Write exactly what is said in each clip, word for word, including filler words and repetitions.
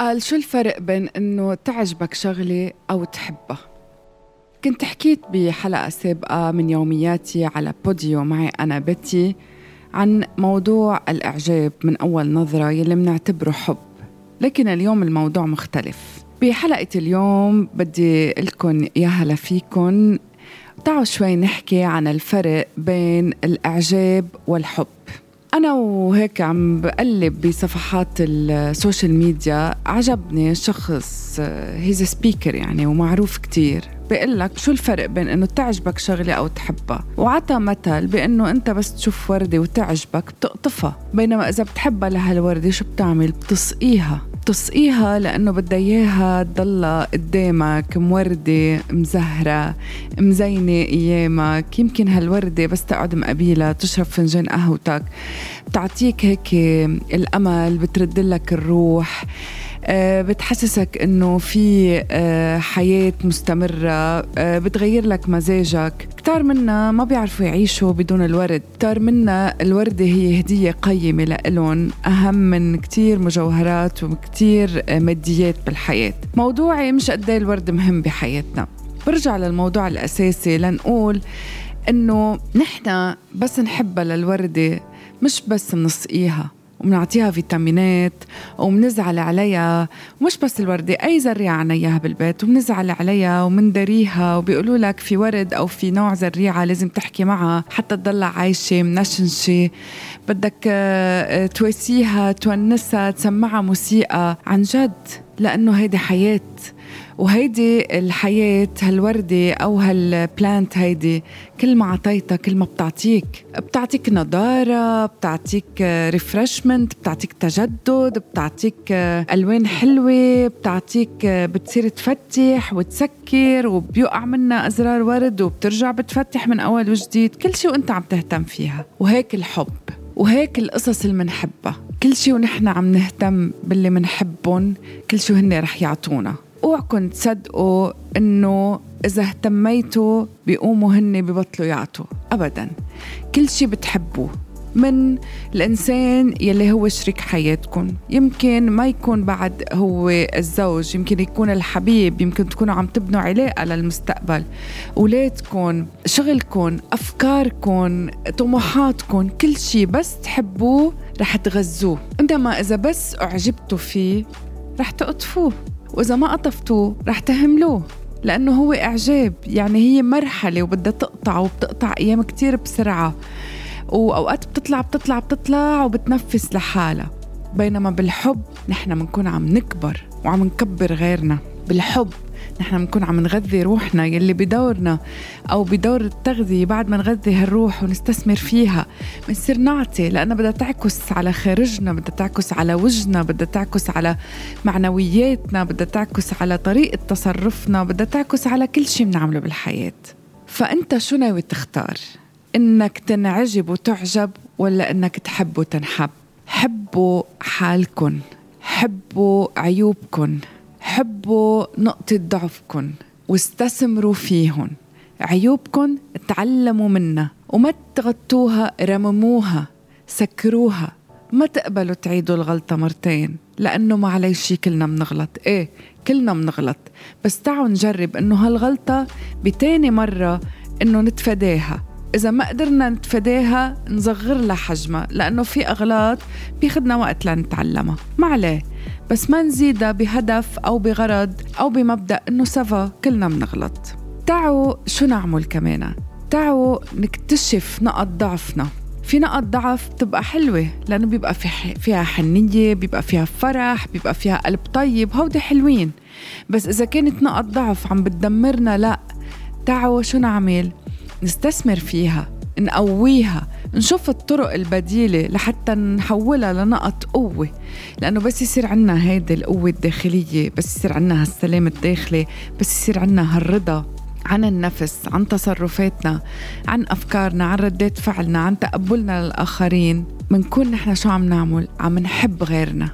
قال شو الفرق بين إنه تعجبك شغلة أو تحبها؟ كنت حكيت بحلقة سابقة من يومياتي على بوديو معي أنا بتي عن موضوع الإعجاب من أول نظرة يلي منعتبره حب، لكن اليوم الموضوع مختلف. بحلقة اليوم بدي لكم يا هلا فيكن، تعالوا شوي نحكي عن الفرق بين الإعجاب والحب. أنا وهيك عم بقلب بصفحات السوشيال ميديا، عجبني شخص هيز سبيكر يعني ومعروف كتير، بيقلك شو الفرق بين إنه تعجبك شغلة أو تحبها، وعطى مثل بإنه أنت بس تشوف وردة وتعجبك بتقطفها، بينما إذا بتحبها لهالوردة شو بتعمل؟ بتسقيها بتسقيها لأنه بدها إياها تضل قدامك موردة مزهرة مزينة أيامك. يمكن هالوردة بس تقعد مقابلها تشرب فنجان قهوتك بتعطيك هيك الأمل، بتردلك الروح، بتحسسك إنه في حياة مستمرة، بتغير لك مزاجك. كتار منا ما بيعرفوا يعيشوا بدون الورد، كتار منا الوردة هي هدية قيمة لإلهم، أهم من كتير مجوهرات وكتير ماديات بالحياة. موضوعي مش قد ايه الورد مهم بحياتنا، برجع للموضوع الأساسي لنقول إنه نحن بس نحبها للوردة، مش بس منسقيها ومنعطيها فيتامينات ومنزعل عليها، ومش بس الوردة، أي زريعة عنيها بالبيت ومنزعل عليها ومندريها، وبيقولوا لك في ورد أو في نوع زريعة لازم تحكي معها حتى تضل عايشة منشنشة، بدك تواسيها تونسها تسمعها موسيقى عن جد، لأنه هيدي حياة، وهيدي الحياة هالوردة أو هالبلانت هيدي كل ما عطيتها كل ما بتعطيك بتعطيك نضارة، بتعطيك ريفرشمنت، بتعطيك تجدد، بتعطيك ألوان حلوة، بتعطيك بتصير تفتح وتسكر وبيقع منها أزرار ورد وبترجع بتفتح من أول وجديد، كل شيء وانت عم تهتم فيها. وهيك الحب وهيك القصص اللي منحبها، كل شيء ونحن عم نهتم باللي منحبهم كل شيء هن رح يعطونا. اوعكن تصدقوا انه اذا اهتميتوا بيقوموا هن ببطلوا يعطوا ابدا. كل شيء بتحبوه من الانسان يلي هو شريك حياتكم، يمكن ما يكون بعد هو الزوج، يمكن يكون الحبيب، يمكن تكونوا عم تبنوا علاقة للمستقبل، اولادكم، شغلكم، افكاركم، طموحاتكم، كل شيء بس تحبوه رح تغذوه. انما اذا بس اعجبتوا فيه رح تقطفوه، وإذا ما قطفتوه رح تهملوه، لأنه هو إعجاب، يعني هي مرحلة وبدها تقطع، وبتقطع أيام كتير بسرعة، وأوقات بتطلع بتطلع بتطلع وبتنفس لحالها. بينما بالحب نحن منكون عم نكبر وعم نكبر غيرنا. بالحب نحن منكون عم نغذي روحنا يلي بدورنا أو بدور التغذية، بعد ما نغذي هالروح ونستثمر فيها منصير نعطي، لأنها بدها تعكس على خارجنا، بدها تعكس على وجهنا، بدها تعكس على معنوياتنا، بدها تعكس على طريقة تصرفنا، بدها تعكس على كل شيء بنعمله بالحياة. فأنت شو ناوي تختار؟ إنك تنعجب وتعجب ولا إنك تحب وتنحب؟ حبوا حالكن، حبوا عيوبكن، حبوا نقطة ضعفكن واستثمروا فيهن. عيوبكن تعلموا منها وما تغطوها، رمموها، سكروها، ما تقبلوا تعيدوا الغلطة مرتين، لأنه ما علي شي كلنا منغلط. إيه كلنا منغلط، بس تعالوا نجرب إنه هالغلطة بتاني مرة إنه نتفاداها. إذا ما قدرنا نتفاداها نصغر لها حجمها، لأنه في أغلاط بيخدنا وقت لنتعلمها، ما عليه، بس ما نزيدها بهدف أو بغرض أو بمبدأ إنه سوا كلنا منغلط. تعالوا شو نعمل كمان؟ تعالوا نكتشف نقط ضعفنا. في نقط ضعف بتبقى حلوة لأنه بيبقى فيها حنية، بيبقى فيها فرح، بيبقى فيها قلب طيب، هودي حلوين. بس إذا كانت نقط ضعف عم بتدمرنا، لا، تعالوا شو نعمل؟ نستثمر فيها، نقويها، نشوف الطرق البديلة لحتى نحولها لنقط قوة. لأنه بس يصير عنا هيدا القوة الداخلية، بس يصير عنا هالسلام الداخلي، بس يصير عنا هالرضا عن النفس، عن تصرفاتنا، عن أفكارنا، عن ردات فعلنا، عن تقبلنا للآخرين، منكون نحن شو عم نعمل؟ عم نحب غيرنا،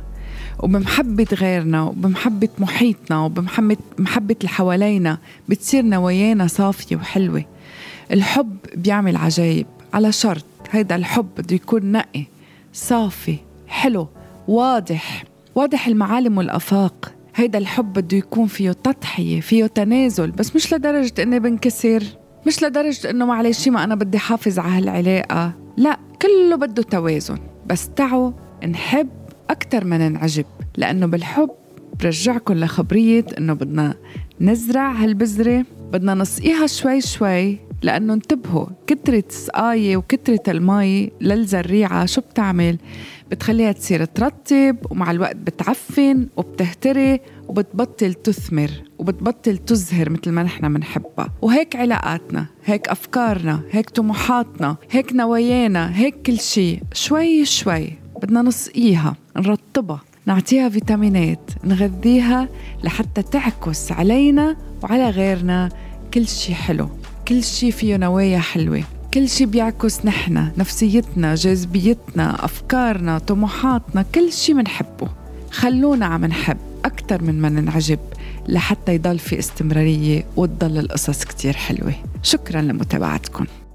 وبمحبة غيرنا وبمحبة محيطنا وبمحبة محبة اللي حوالينا بتصير نوايانا صافية وحلوة. الحب بيعمل عجايب، على شرط هيدا الحب بده يكون نقي، صافي، حلو، واضح، واضح المعالم والآفاق. هيدا الحب بده يكون فيه تضحية، فيه تنازل، بس مش لدرجة إني بنكسر، مش لدرجة إنه معلش ما أنا بدي حافظ على هالعلاقة. لا، كله بده توازن. بس تعوا نحب أكتر ما ننعجب، لأنه بالحب برجعكم لخبرية إنه بدنا نزرع هالبذرة، بدنا نسقيها شوي شوي، لأنه انتبهوا كترة سقاية وكترة المي للزريعة شو بتعمل؟ بتخليها تصير ترطب، ومع الوقت بتعفن وبتهتري وبتبطل تثمر وبتبطل تزهر مثل ما نحن منحبها. وهيك علاقاتنا، هيك أفكارنا، هيك طموحاتنا، هيك نوايانا، هيك كل شيء شوي شوي بدنا نسقيها، نرطبها، نعطيها فيتامينات، نغذيها لحتى تعكس علينا وعلى غيرنا كل شيء حلو، كل شيء فيه نوايا حلوة، كل شيء بيعكس نحنا، نفسيتنا، جاذبيتنا، أفكارنا، طموحاتنا، كل شيء منحبه. خلونا عم نحب أكتر من ما ننعجب لحتى يضل في استمرارية وتضل القصص كتير حلوة. شكراً لمتابعتكم.